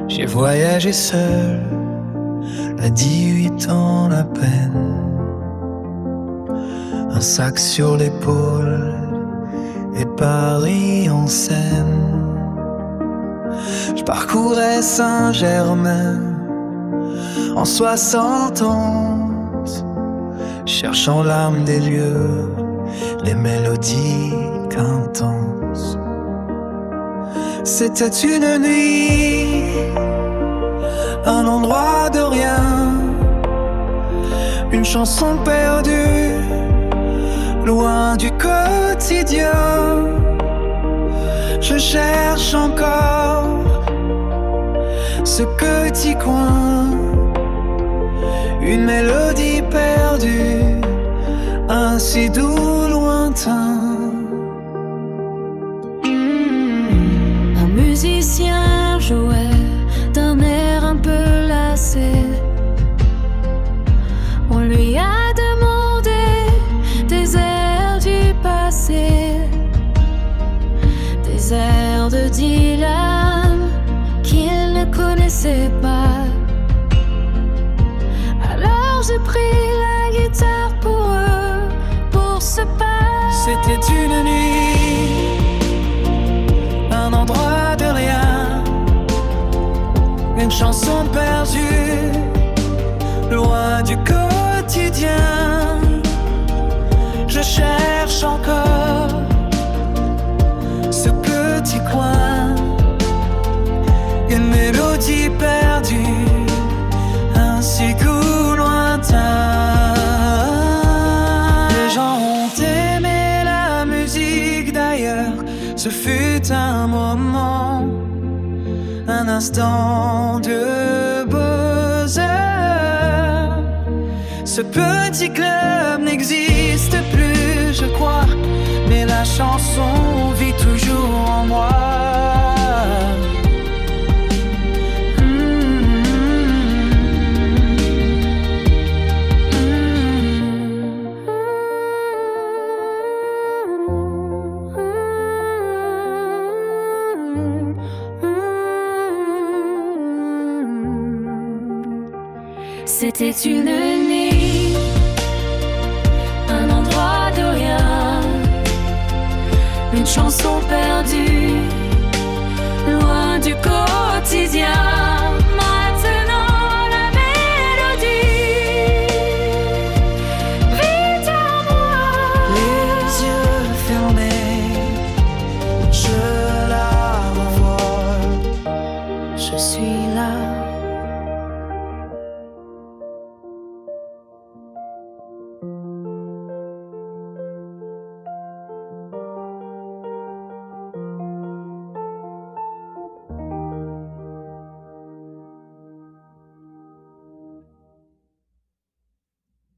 J'ai voyagé seul à 18 ans à peine, un sac sur l'épaule et Paris en Seine. Je parcourais Saint-Germain en 71, cherchant l'âme des lieux, les mélodies intenses. C'était une nuit, un endroit de rien, une chanson perdue, loin du quotidien. Je cherche encore ce petit coin, une mélodie perdue, un si doux lointain. Un musicien jouait d'un air un peu lassé. On lui a demandé des airs du passé, des airs de Dylan qu'il ne connaissait pas. Alors j'ai pris la guitare pour eux, pour ce pas. C'était une nuit, un endroit de rien, une chanson perdue, loin du quotidien. Je cherche encore ce petit coin, une mélodie perdue, un si goût lointain. Les gens ont aimé la musique d'ailleurs, ce fut un moment, un instant de bonheur. Ce petit club n'existe plus, je crois, mais la chanson vit toujours en moi. C'était une nuit, un endroit de rien, une chanson perdue, loin du corps.